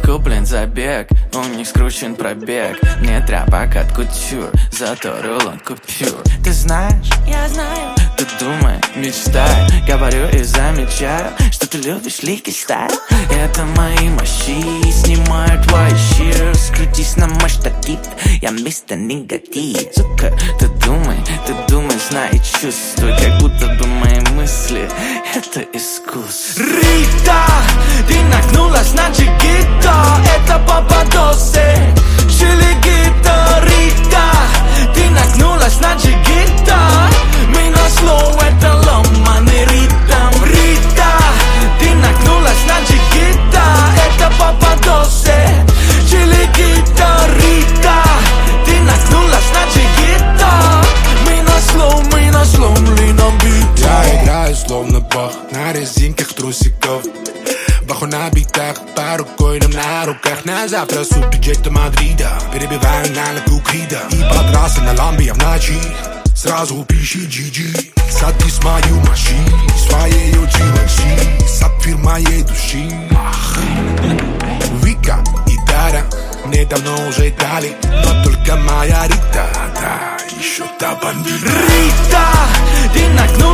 куплен забег, у них скручен пробег. Мне тряпок от кутюр, зато рулон купюр. Ты знаешь, я знаю, ты думай, мечтай. Говорю и замечаю, что ты любишь легкий стайл. Это мои мощи, снимают твои щи. Скрутись на мой штатив, я мистер негатив. Сука, ты думай, знай и чувствуй, как будто бы мои мысли — это искусство. Рита, ты нагнулась на джигито, это Пападосы, Чилигито. Рита, ты нагнулась на джигито, мы на слоу, это ломаный ритм. Рита, ты нагнулась на джигито, это Пападосы, Чилигито. Рита, ты нагнулась на джигито, мы на сломленном бите. Я играю словно бог на резинках трусиков, баху на битах, по рукойным на руках. На завтра суперджет до Мадрида, перебиваю на лету Крида. И по трассе на ламбе я в ночи, сразу пиши GG. Садись в мою машину, своей GLC, сапфир моей души. Вика и Дара мне давно уже дали, но только моя Рита, да, еще та бандита. Рита, ты нагнулась